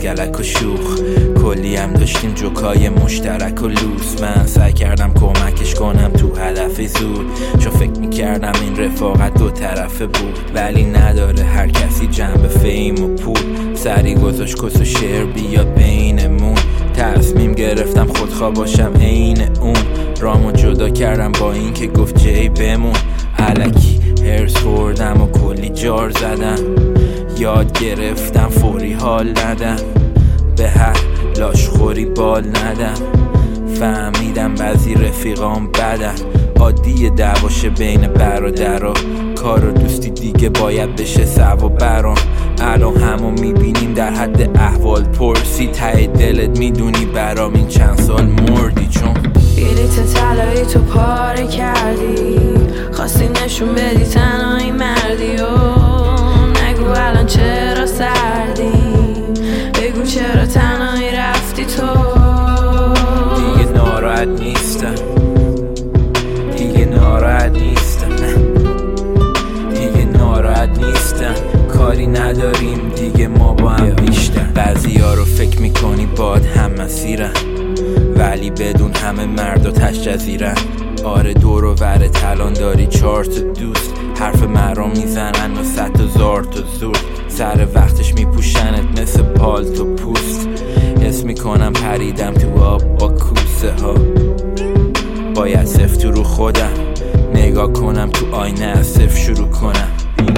گلک و شوخ، کلی هم داشتیم جوکای مشترک و لوس. من سعی کردم کمکش کنم تو هدف زود، چون فکر میکردم این رفاقت دو طرفه بود، ولی نداره هر کسی جنب فیم و پول. سری گذاشت کس و شعر بیاد بینمون، تصمیم گرفتم خودخواه باشم عین اون. رامو جدا کردم با این که گفت جی بمون. الکی هرس خوردم و کلی جار زدم، یاد گرفتم فوری حال ندم، به هر لاشخوری بال ندم. فهمیدم بعضی رفیقام بدن، عادیه دعواشه بین برادرها، کار و دوستی دیگه باید بشه سو و برام. الان همو میبینیم در حد احوال پرسی، ته دلت میدونی برام این چند سال مردی، چون بلیت طلایی تو پاره کردی، خواستی نشون بدی تنهایی مردی و نگو الان چرا سردی، بگو چرا تنهایی رفتی تو. دیگه ناراحت نیستم، دیگه ناراحت نیستم، دیگه ناراحت نیستم، کاری نداریم دیگه ما با هم بیشتر. بعضی ها رو فکر میکنی باد هم مسیرن، ولی بدون همه مردا تش جزیرن. آره دور و ور تلان داری 4 تا دوست، حرف مرا میزنن و 100 تا زار تا زور، سر وقتش میپوشنت مثل پالتو پوست. حس میکنم پریدم تو آب با کوسه ها، باید صفر رو خودم نگاه کنم تو آینه، از صفر شروع کنم.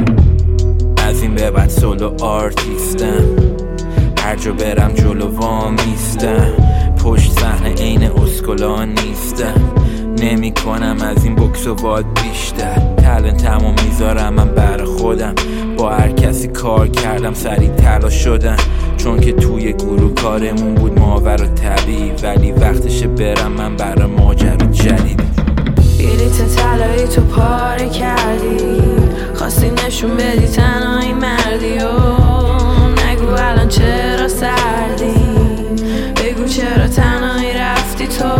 از این به بعد سولو آرتیستم، هر جا برم جلو وامیستم، پشت صحنه عین اسکلان نیستم، نمی کنم از این بوکس و واد بیشتر. تلنتمو میذارم من بر خودم، با هر کسی کار کردم سریع تلاش شدم، چون که توی گروه کارمون بود ماور و طبیعی، ولی وقتشه برم من برای ماجرا جدید. بلیت طلایی تو پاره کردی، خواستی نشون بدی تنهایی مردی و نگو الان چرا سردی، بگو چرا تنهایی رفتی تو.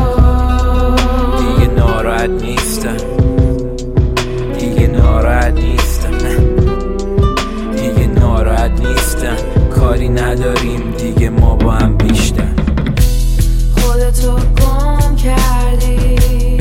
دیگه ناراحت نیستم، دیگه ناراحت نیستم، دیگه ناراحت نیستم، کاری نداریم دیگه ما با هم بیشتر. خودتو گم کردی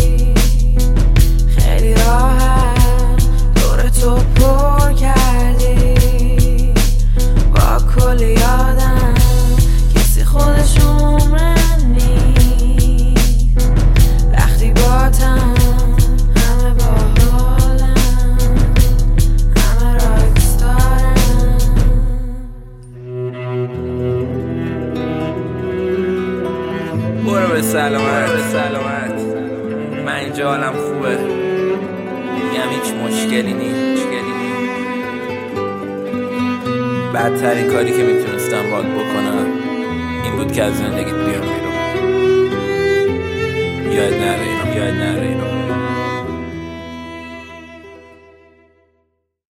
خیلی راحت، دورتو پر کردی با کلی آدم، کسی خودش عمرن نیست وقتی باتم، همه با حالم، همه راکس دارن. برو به سلامت، به سلامت، من اینجا حالم خوبه، میگم هیچ مشکلی نیست. بدترین کاری که میتونستم باید بکنم این بود که از زندگیت بیام بیرون. یاد نره اینو، یاد نره اینو.